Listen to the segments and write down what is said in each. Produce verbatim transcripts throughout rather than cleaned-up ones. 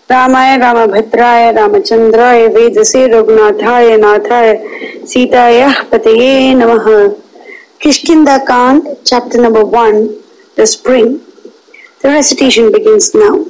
रामाय रामभद्राय रामचंद्राय वेदसे रघुनाथाय नाथाय सीतायाः पतये नमः. Kishkinda Kand, chapter number one, the spring. The recitation begins now.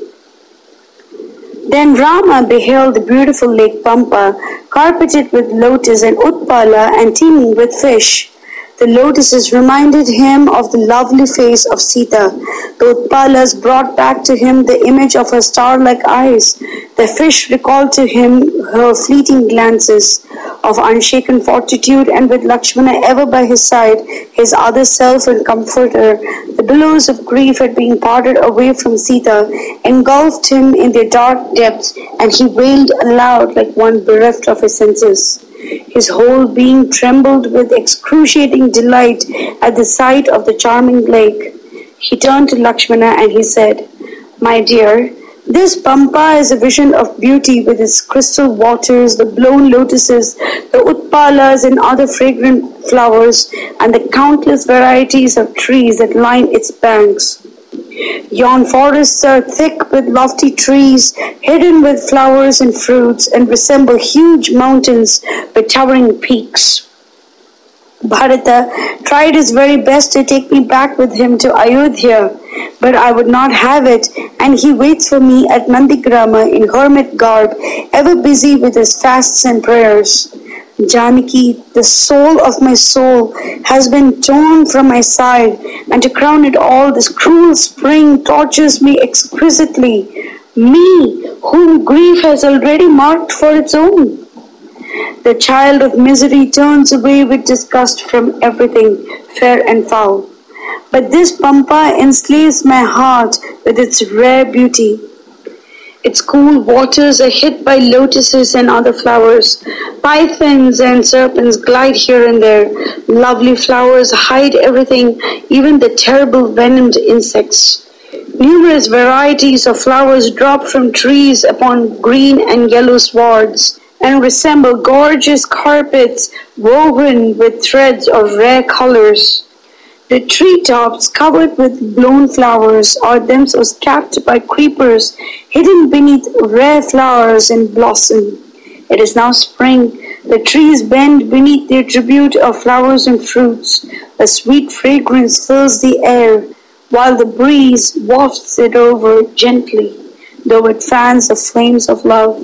Then Rama beheld the beautiful lake Pampa, carpeted with lotus and utpala and teeming with fish. The lotuses reminded him of the lovely face of Sita. The utpalas brought back to him the image of her star-like eyes. The fish recalled to him her fleeting glances of unshaken fortitude, and with Lakshmana ever by his side, his other self and comforter, the billows of grief at being parted away from Sita engulfed him in their dark depths, and he wailed aloud like one bereft of his senses. His whole being trembled with excruciating delight at the sight of the charming lake. He turned to Lakshmana and he said, "My dear, this Pampa is a vision of beauty with its crystal waters, the blown lotuses, the utpalas and other fragrant flowers, and the countless varieties of trees that line its banks. Yon forests are thick with lofty trees, hidden with flowers and fruits, and resemble huge mountains with towering peaks." Bharata tried his very best to take me back with him to Ayodhya, but I would not have it, and he waits for me at Nandigrama in hermit garb, ever busy with his fasts and prayers. Janaki, the soul of my soul, has been torn from my side, and to crown it all, this cruel spring tortures me exquisitely, me, whom grief has already marked for its own. The child of misery turns away with disgust from everything, fair and foul. But this Pampa enslaves my heart with its rare beauty. Its cool waters are hid by lotuses and other flowers. Pythons and serpents glide here and there. Lovely flowers hide everything, even the terrible venomed insects. Numerous varieties of flowers drop from trees upon green and yellow swards, and resemble gorgeous carpets woven with threads of rare colors. The treetops, covered with blown flowers, are themselves capped by creepers, hidden beneath rare flowers in blossom. It is now spring. The trees bend beneath their tribute of flowers and fruits. A sweet fragrance fills the air, while the breeze wafts it over gently, though it fans the flames of love.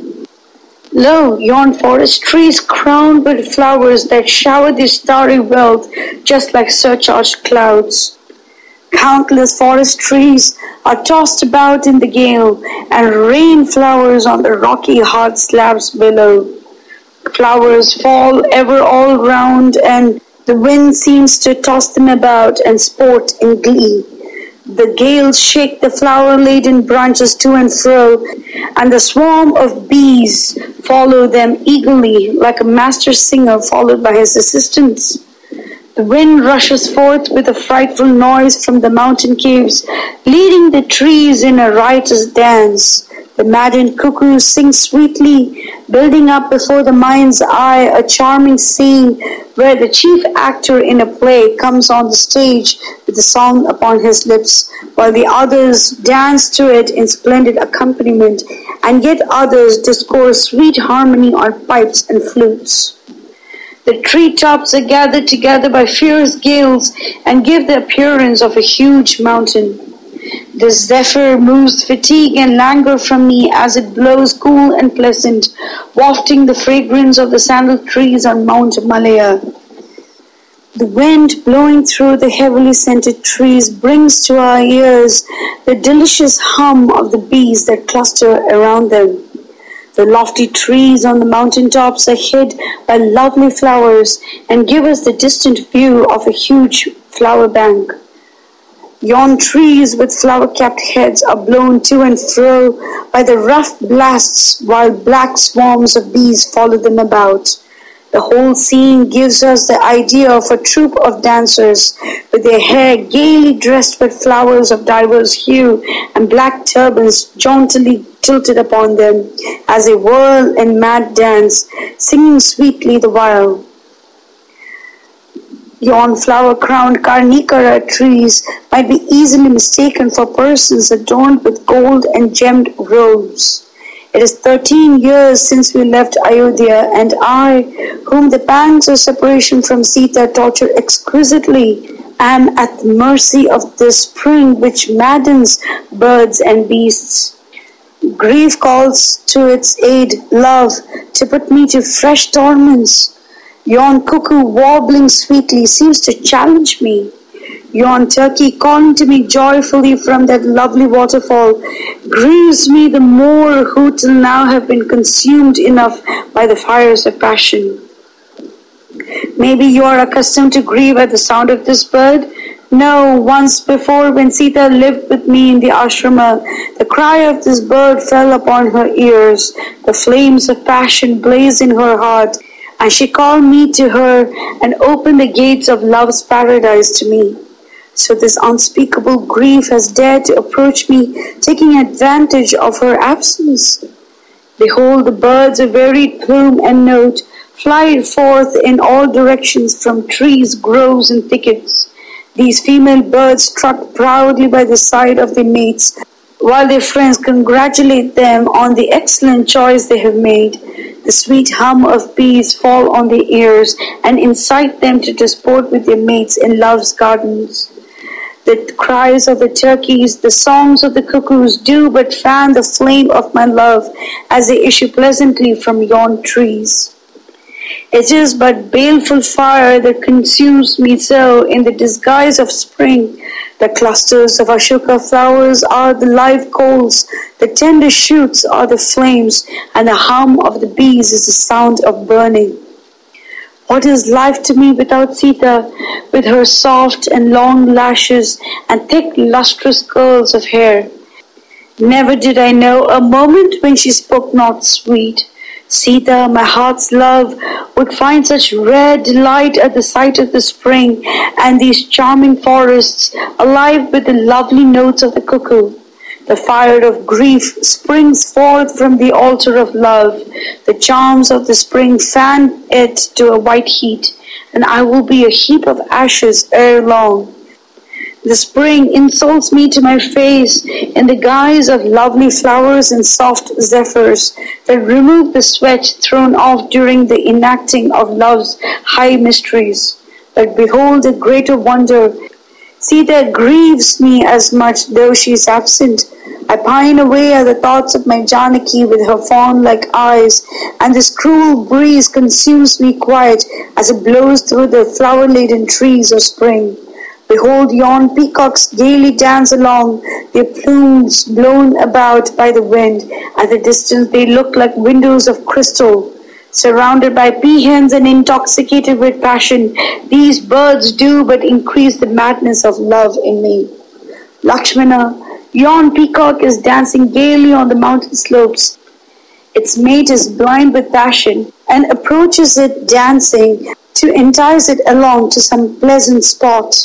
Lo, yon forest trees crowned with flowers that shower their starry wealth just like surcharged clouds. Countless forest trees are tossed about in the gale and rain flowers on the rocky hard slabs below. Flowers fall ever all round, and the wind seems to toss them about and sport in glee. The gales shake the flower-laden branches to and fro, and the swarm of bees follow them eagerly, like a master singer followed by his assistants. The wind rushes forth with a frightful noise from the mountain caves, leading the trees in a riotous dance. The maddened cuckoo sings sweetly, building up before the mind's eye a charming scene where the chief actor in a play comes on the stage with a song upon his lips, while the others dance to it in splendid accompaniment, and yet others discourse sweet harmony on pipes and flutes. The treetops are gathered together by fierce gales and give the appearance of a huge mountain. The zephyr moves fatigue and languor from me as it blows cool and pleasant, wafting the fragrance of the sandal trees on Mount Malaya. The wind blowing through the heavily scented trees brings to our ears the delicious hum of the bees that cluster around them. The lofty trees on the mountain tops are hid by lovely flowers and give us the distant view of a huge flower bank. Yon trees with flower-capped heads are blown to and fro by the rough blasts, while black swarms of bees follow them about. The whole scene gives us the idea of a troupe of dancers, with their hair gaily dressed with flowers of diverse hue and black turbans jauntily tilted upon them, as they whirl in mad dance, singing sweetly the while. Yon flower-crowned Karnikara trees might be easily mistaken for persons adorned with gold and gemmed robes. It is thirteen years since we left Ayodhya, and I, whom the pangs of separation from Sita torture exquisitely, am at the mercy of this spring which maddens birds and beasts. Grief calls to its aid love to put me to fresh torments. Yon cuckoo warbling sweetly seems to challenge me. Yon turkey calling to me joyfully from that lovely waterfall grieves me the more who till now have been consumed enough by the fires of passion. Maybe you are accustomed to grieve at the sound of this bird? No, once before when Sita lived with me in the ashrama, the cry of this bird fell upon her ears. The flames of passion blazed in her heart, and she called me to her and opened the gates of love's paradise to me. So this unspeakable grief has dared to approach me, taking advantage of her absence. Behold, the birds of varied plume and note fly forth in all directions from trees, groves, and thickets. These female birds strut proudly by the side of their mates, while their friends congratulate them on the excellent choice they have made. The sweet hum of bees fall on their ears and incite them to disport with their mates in love's gardens. The cries of the turkeys, the songs of the cuckoos do but fan the flame of my love as they issue pleasantly from yon trees. It is but baleful fire that consumes me so in the disguise of spring. The clusters of Ashoka flowers are the live coals, the tender shoots are the flames, and the hum of the bees is the sound of burning. What is life to me without Sita, with her soft and long lashes and thick lustrous curls of hair? Never did I know a moment when she spoke not sweet. Sita, my heart's love, would find such rare delight at the sight of the spring and these charming forests, alive with the lovely notes of the cuckoo. The fire of grief springs forth from the altar of love. The charms of the spring fan it to a white heat, and I will be a heap of ashes ere long. The spring insults me to my face in the guise of lovely flowers and soft zephyrs that remove the sweat thrown off during the enacting of love's high mysteries. But behold a greater wonder. Sita grieves me as much though she is absent. I pine away at the thoughts of my Janaki with her fawn-like eyes, and this cruel breeze consumes me quite as it blows through the flower-laden trees of spring. Behold yon peacocks gaily dance along, their plumes blown about by the wind. At the distance they look like windows of crystal. Surrounded by peahens and intoxicated with passion, these birds do but increase the madness of love in me. Lakshmana, yon peacock is dancing gaily on the mountain slopes. Its mate is blind with passion and approaches it dancing to entice it along to some pleasant spot.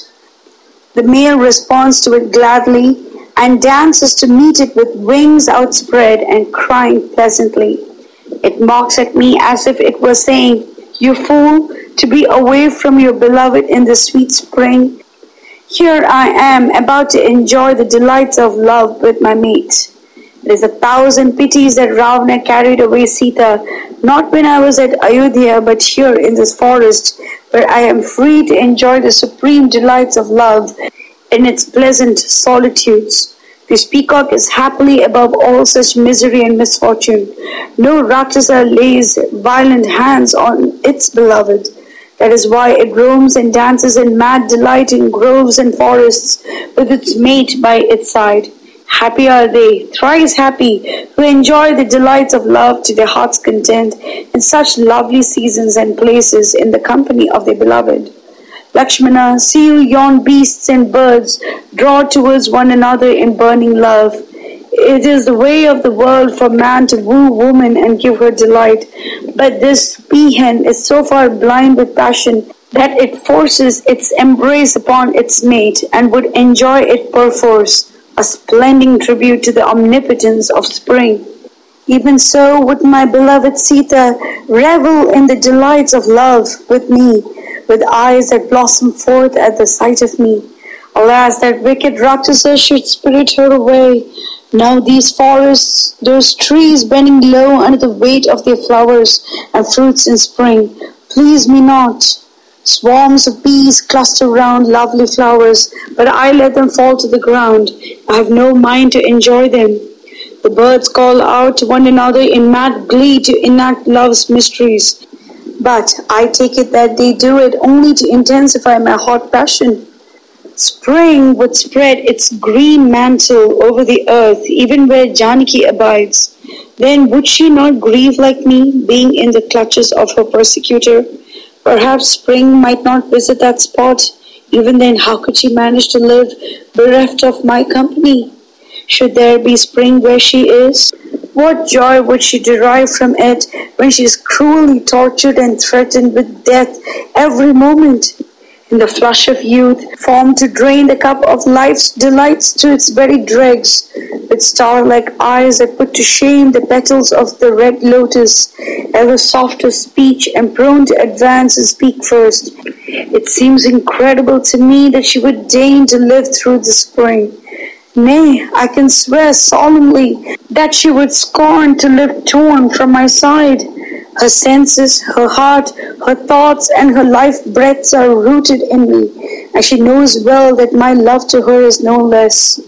The male responds to it gladly and dances to meet it with wings outspread and crying pleasantly. It mocks at me as if it were saying, "You fool, to be away from your beloved in the sweet spring. Here I am about to enjoy the delights of love with my mate." It is a thousand pities that Ravana carried away Sita, not when I was at Ayodhya, but here in this forest, where I am free to enjoy the supreme delights of love in its pleasant solitudes. This peacock is happily above all such misery and misfortune. No Rakshasa lays violent hands on its beloved. That is why it roams and dances in mad delight in groves and forests with its mate by its side. Happy are they, thrice happy, who enjoy the delights of love to their heart's content in such lovely seasons and places in the company of their beloved. Lakshmana, see you yon beasts and birds draw towards one another in burning love. It is the way of the world for man to woo woman and give her delight, but this peahen is so far blind with passion that it forces its embrace upon its mate and would enjoy it perforce, a splendid tribute to the omnipotence of spring. Even so would my beloved Sita revel in the delights of love with me, with eyes that blossom forth at the sight of me. Alas, that wicked Rakshasa should spirit her away. Now these forests, those trees bending low under the weight of their flowers and fruits in spring, please me not. Swarms of bees cluster round lovely flowers, but I let them fall to the ground. I have no mind to enjoy them. The birds call out to one another in mad glee to enact love's mysteries, but I take it that they do it only to intensify my hot passion. Spring would spread its green mantle over the earth, even where Janaki abides. Then would she not grieve like me, being in the clutches of her persecutor? Perhaps spring might not visit that spot. Even then, how could she manage to live bereft of my company? Should there be spring where she is? What joy would she derive from it when she is cruelly tortured and threatened with death every moment? In the flush of youth, formed to drain the cup of life's delights to its very dregs, with star-like eyes that put to shame the petals of the red lotus, ever soft of speech and prone to advance and speak first. It seems incredible to me that she would deign to live through the spring. Nay, I can swear solemnly that she would scorn to live torn from my side. Her senses, her heart, her thoughts, and her life breaths are rooted in me, and she knows well that my love to her is no less.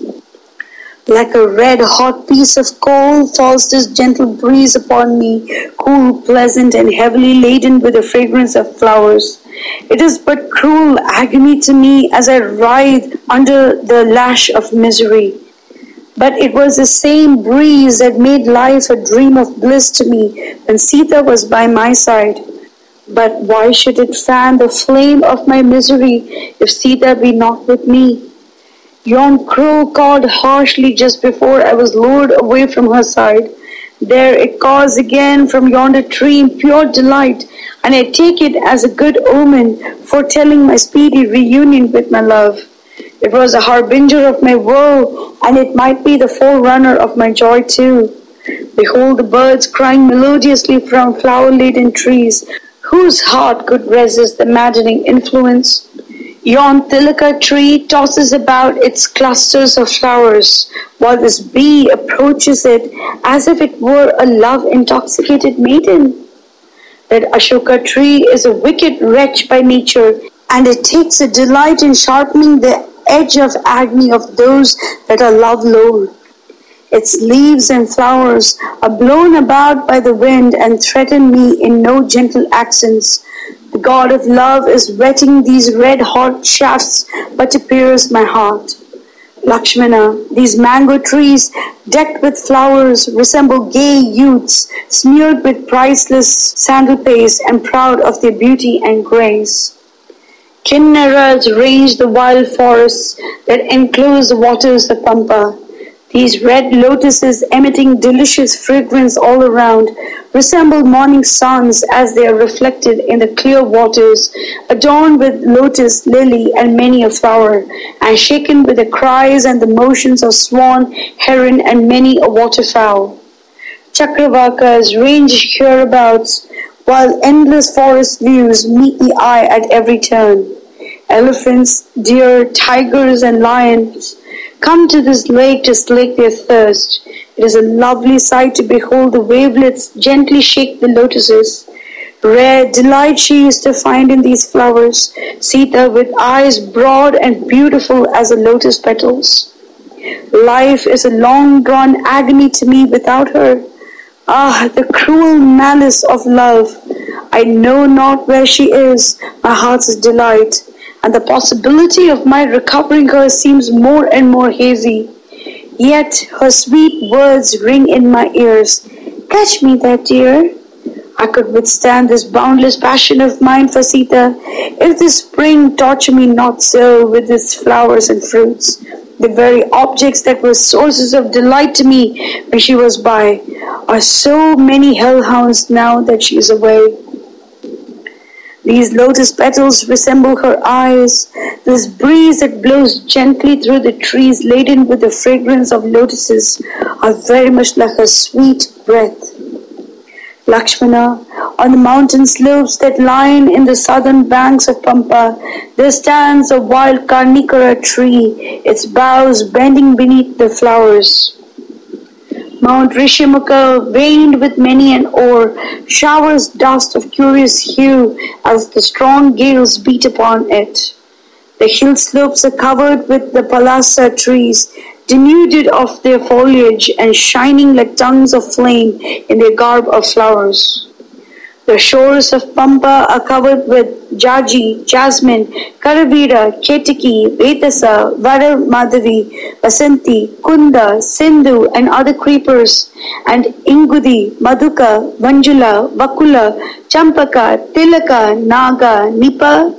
Like a red-hot piece of coal falls this gentle breeze upon me, cool, pleasant, and heavily laden with the fragrance of flowers. It is but cruel agony to me as I writhe under the lash of misery. But it was the same breeze that made life a dream of bliss to me when Sita was by my side. But why should it fan the flame of my misery if Sita be not with me? Yon crow cawed harshly just before I was lured away from her side. There it caws again from yonder tree in pure delight, and I take it as a good omen, foretelling my speedy reunion with my love. It was a harbinger of my woe, and it might be the forerunner of my joy too. Behold the birds crying melodiously from flower-laden trees. Whose heart could resist the maddening influence? Yon tilaka tree tosses about its clusters of flowers, while this bee approaches it as if it were a love-intoxicated maiden. That Ashoka tree is a wicked wretch by nature, and it takes a delight in sharpening the edge of agony of those that are love-lorn. Its leaves and flowers are blown about by the wind and threaten me in no gentle accents. The god of love is whetting these red-hot shafts but to pierce my heart. Lakshmana, these mango trees decked with flowers resemble gay youths smeared with priceless sandal paste and proud of their beauty and grace. Kinnaras range the wild forests that enclose the waters of Pampa. These red lotuses emitting delicious fragrance all around resemble morning suns as they are reflected in the clear waters, adorned with lotus, lily, and many a flower, and shaken with the cries and the motions of swan, heron, and many a waterfowl. Chakravakas range hereabouts, while endless forest views meet the eye at every turn. Elephants, deer, tigers, and lions come to this lake to slake their thirst. It is a lovely sight to behold the wavelets gently shake the lotuses. Rare delight she is to find in these flowers, Sita with eyes broad and beautiful as the lotus petals. Life is a long-drawn agony to me without her. Ah, the cruel malice of love! I know not where she is, my heart's delight, and the possibility of my recovering her seems more and more hazy. Yet her sweet words ring in my ears. Catch me there, dear. I could withstand this boundless passion of mine for Sita, if the spring torture me not so with its flowers and fruits, the very objects that were sources of delight to me when she was by, are so many hellhounds now that she is away. These lotus petals resemble her eyes. This breeze that blows gently through the trees laden with the fragrance of lotuses are very much like her sweet breath. Lakshmana, on the mountain slopes that line in the southern banks of Pampa, there stands a wild Karnikara tree, its boughs bending beneath the flowers. Mount Rishimukha, veined with many an oar, showers dust of curious hue as the strong gales beat upon it. The hill slopes are covered with the palasa trees, denuded of their foliage and shining like tongues of flame in their garb of flowers. The shores of Pampa are covered with jaji, jasmine, karavira, ketiki, vetasa, vara madhavi, vasanti, kunda, sindhu and other creepers, and ingudi, maduka, vanjula, vakula, champaka, tilaka, naga, nipa,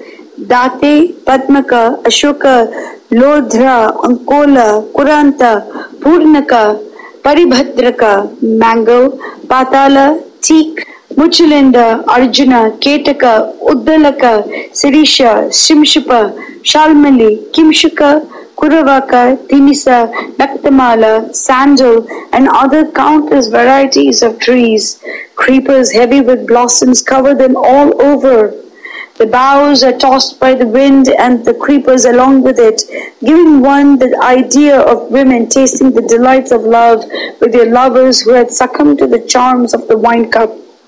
date, padmaka, ashoka, lodhra, ankola, kuranta, purnaka, paribhadraka, mango, patala, teak, Muchalinda, Arjuna, Ketaka, Uddalaka, Sirisha, Shimshipa, Shalmali, Kimshika, Kuravaka, Tinisa, Naktamala, Sandal, and other countless varieties of trees. Creepers heavy with blossoms cover them all over. The boughs are tossed by the wind and the creepers along with it, giving one the idea of women tasting the delights of love with their lovers who had succumbed to the charms of the wine cup.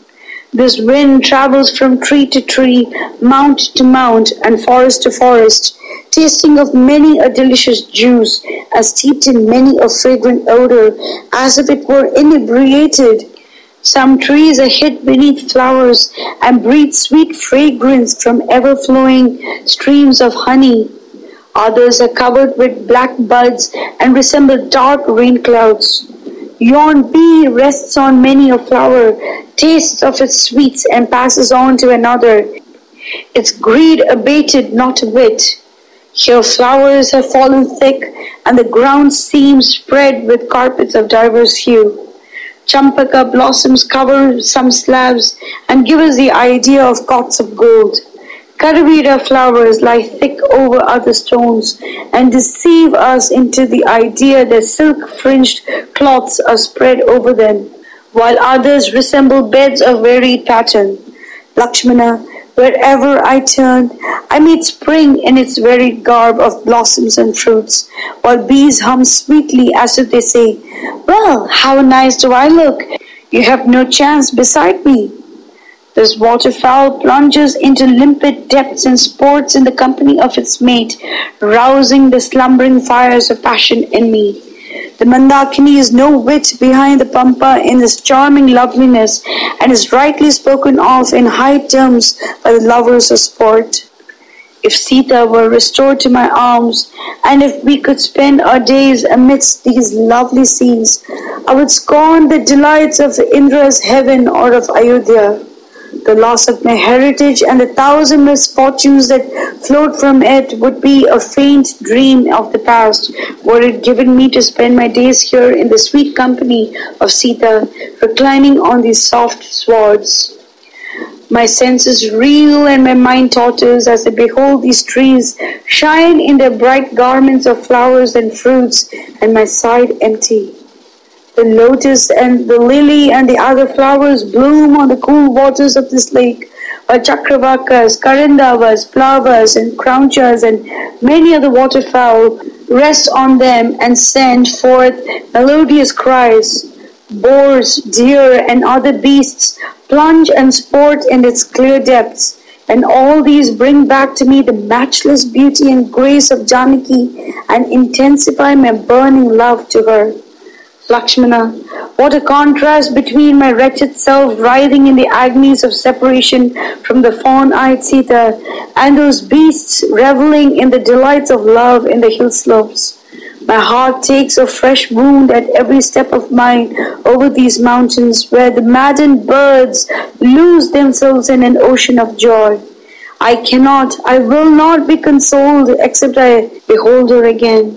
This wind travels from tree to tree, mount to mount, and forest to forest, tasting of many a delicious juice, as steeped in many a fragrant odor, as if it were inebriated. Some trees are hid beneath flowers and breathe sweet fragrance from ever-flowing streams of honey. Others are covered with black buds and resemble dark rain clouds. Yon bee rests on many a flower, tastes of its sweets and passes on to another, its greed abated not a whit. Here flowers have fallen thick, and the ground seems spread with carpets of diverse hue. Champaka blossoms cover some slabs and give us the idea of cots of gold. Karavira flowers lie thick over other stones and deceive us into the idea that silk-fringed cloths are spread over them, while others resemble beds of varied pattern. Lakshmana, wherever I turn, I meet spring in its varied garb of blossoms and fruits, while bees hum sweetly as if they say, "Well, how nice do I look? You have no chance beside me." This waterfowl plunges into limpid depths and sports in the company of its mate, rousing the slumbering fires of passion in me. The Mandakini is no whit behind the Pampa in its charming loveliness, and is rightly spoken of in high terms by the lovers of sport. If Sita were restored to my arms, and if we could spend our days amidst these lovely scenes, I would scorn the delights of Indra's heaven or of Ayodhya. The loss of my heritage and the thousand misfortunes that flowed from it would be a faint dream of the past, were it given me to spend my days here in the sweet company of Sita, reclining on these soft swords. My senses reel and my mind totters as I behold these trees shine in their bright garments of flowers and fruits, and my side empty. The lotus and the lily and the other flowers bloom on the cool waters of this lake, while chakravakas, karindavas, plavas and crouchas and many other waterfowl rest on them and send forth melodious cries. Boars, deer and other beasts plunge and sport in its clear depths, and all these bring back to me the matchless beauty and grace of Janaki and intensify my burning love to her. Lakshmana, what a contrast between my wretched self writhing in the agonies of separation from the fawn-eyed Sita, and those beasts reveling in the delights of love in the hill slopes. My heart takes a fresh wound at every step of mine over these mountains, where the maddened birds lose themselves in an ocean of joy. I cannot, I will not be consoled except I behold her again.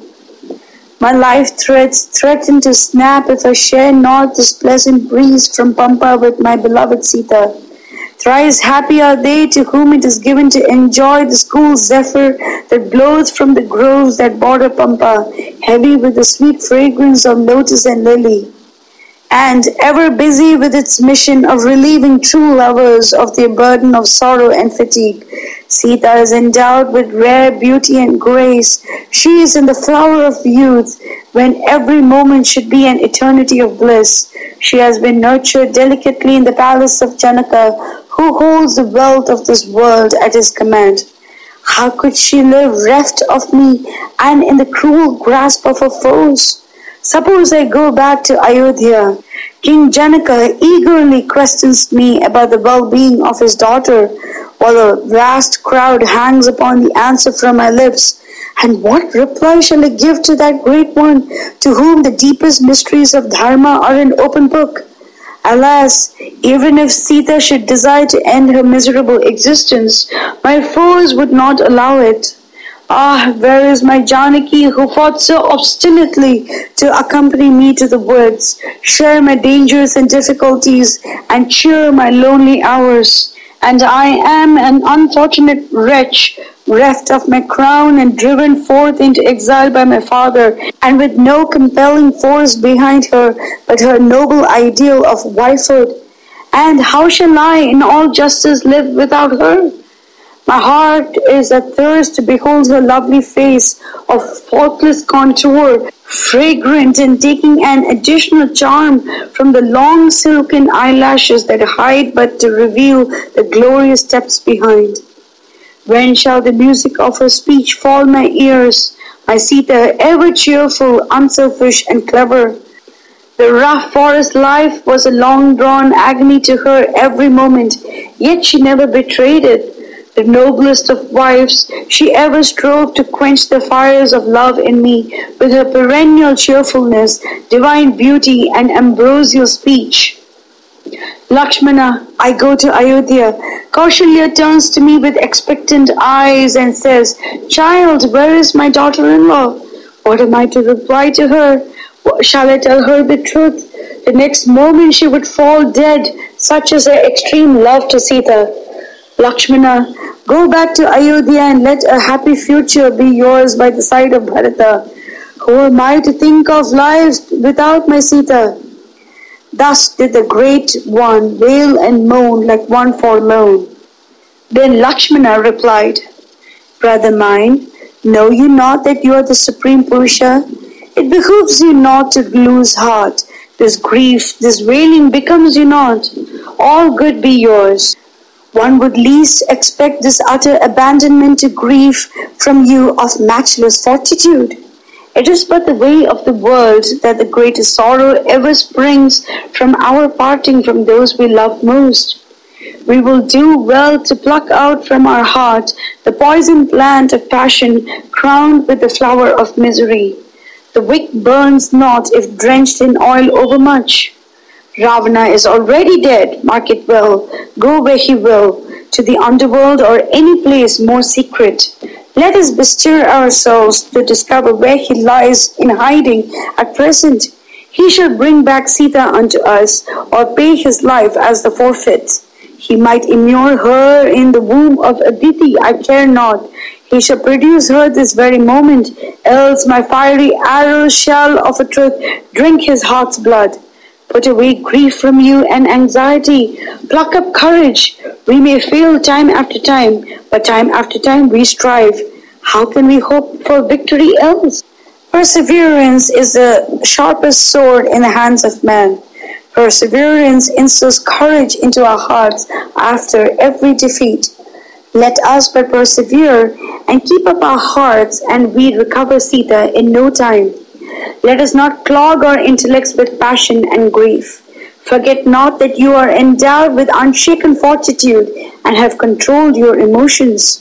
My life threads threaten to snap if I share not this pleasant breeze from Pampa with my beloved Sita. Thrice happy are they to whom it is given to enjoy the cool zephyr that blows from the groves that border Pampa, heavy with the sweet fragrance of lotus and lily, and ever busy with its mission of relieving true lovers of their burden of sorrow and fatigue. Sita is endowed with rare beauty and grace. She is in the flower of youth, when every moment should be an eternity of bliss. She has been nurtured delicately in the palace of Janaka, who holds the wealth of this world at his command. How could she live reft of me and in the cruel grasp of her foes? Suppose I go back to Ayodhya. King Janaka eagerly questions me about the well-being of his daughter, while a vast crowd hangs upon the answer from my lips. And what reply shall I give to that great one, to whom the deepest mysteries of Dharma are an open book? Alas, even if Sita should desire to end her miserable existence, my foes would not allow it. Ah, where is my Janaki, who fought so obstinately to accompany me to the woods, share my dangers and difficulties, and cheer my lonely hours? And I am an unfortunate wretch, reft of my crown and driven forth into exile by my father, and with no compelling force behind her but her noble ideal of wifehood. And how shall I in all justice live without her? My heart is athirst to behold her lovely face of faultless contour, fragrant and taking an additional charm from the long silken eyelashes that hide but to reveal the glorious depths behind. When shall the music of her speech fall my ears, my Sita, ever cheerful, unselfish, and clever? The rough forest life was a long-drawn agony to her every moment, yet she never betrayed it. The noblest of wives, she ever strove to quench the fires of love in me with her perennial cheerfulness, divine beauty, and ambrosial speech. Lakshmana, I go to Ayodhya. Kaushalya turns to me with expectant eyes and says, Child, where is my daughter-in-law? What am I to reply to her? Shall I tell her the truth? The next moment she would fall dead, such is her extreme love to Sita. Lakshmana, go back to Ayodhya and let a happy future be yours by the side of Bharata. Who am I to think of lives without my Sita? Thus did the great one wail and moan like one forlorn. Then Lakshmana replied, Brother mine, know you not that you are the Supreme Purusha? It behooves you not to lose heart. This grief, this wailing becomes you not. All good be yours. One would least expect this utter abandonment to grief from you of matchless fortitude. It is but the way of the world that the greatest sorrow ever springs from our parting from those we love most. We will do well to pluck out from our heart the poison plant of passion crowned with the flower of misery. The wick burns not if drenched in oil overmuch. Ravana is already dead, mark it well, go where he will, to the underworld or any place more secret. Let us bestir ourselves to discover where he lies in hiding at present. He shall bring back Sita unto us, or pay his life as the forfeit. He might immure her in the womb of Aditi, I care not. He shall produce her this very moment, else my fiery arrows shall of a truth drink his heart's blood. Put away grief from you and anxiety. Pluck up courage. We may fail time after time, but time after time we strive. How can we hope for victory else? Perseverance is the sharpest sword in the hands of man. Perseverance instills courage into our hearts after every defeat. Let us but persevere and keep up our hearts, and we recover Sita in no time. Let us not clog our intellects with passion and grief. Forget not that you are endowed with unshaken fortitude and have controlled your emotions.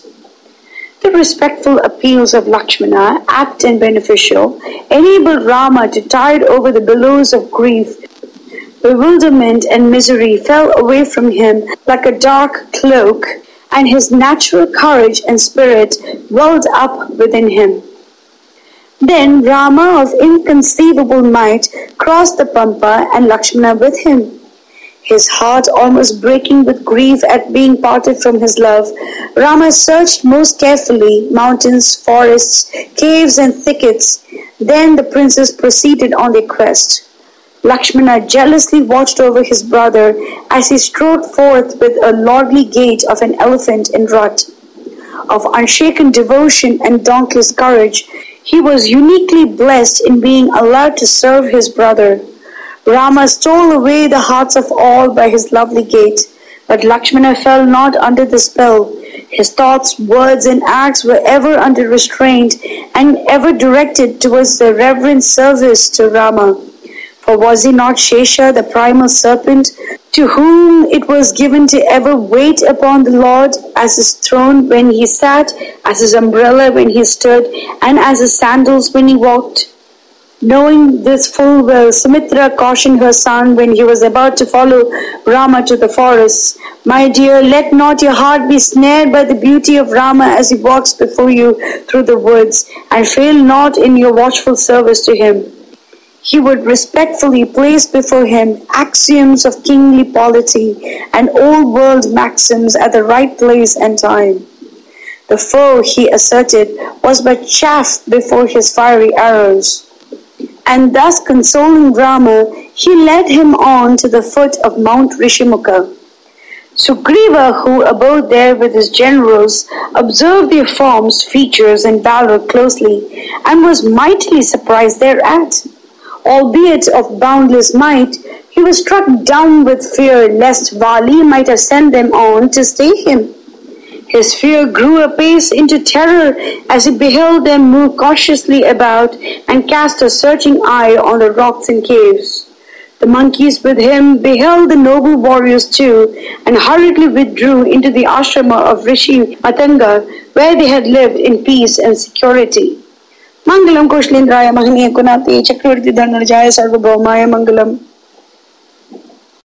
The respectful appeals of Lakshmana, apt and beneficial, enabled Rama to tide over the billows of grief. Bewilderment and misery fell away from him like a dark cloak, and his natural courage and spirit welled up within him. Then Rama, of inconceivable might, crossed the Pampa and Lakshmana with him. His heart almost breaking with grief at being parted from his love, Rama searched most carefully mountains, forests, caves and thickets. Then the princes proceeded on their quest. Lakshmana jealously watched over his brother as he strode forth with a lordly gait of an elephant in rut. of unshaken devotion and dauntless courage, he was uniquely blessed in being allowed to serve his brother. Rama stole away the hearts of all by his lovely gait, but Lakshmana fell not under the spell. His thoughts, words, and acts were ever under restraint and ever directed towards the reverent service to Rama. For was he not Shesha, the primal serpent, to whom it was given to ever wait upon the Lord as his throne when he sat, as his umbrella when he stood, and as his sandals when he walked? Knowing this full well, Sumitra cautioned her son when he was about to follow Rama to the forests. My dear, let not your heart be snared by the beauty of Rama as he walks before you through the woods, and fail not in your watchful service to him. He would respectfully place before him axioms of kingly polity and old world maxims at the right place and time. The foe, he asserted, was but chaff before his fiery arrows. And thus consoling Rama, he led him on to the foot of Mount Rishimukha. Sugriva, who abode there with his generals, observed their forms, features, and valor closely, and was mightily surprised thereat. Albeit of boundless might, he was struck down with fear lest Vali might have sent them on to stay him. His fear grew apace into terror as he beheld them move cautiously about and cast a searching eye on the rocks and caves. The monkeys with him beheld the noble warriors too, and hurriedly withdrew into the ashrama of Rishi Matanga, where they had lived in peace and security. Mangalam Kushlindraya Mahaniya Kunati Chakravarti Dhanarjaya Sarvabhaumaya Mangalam.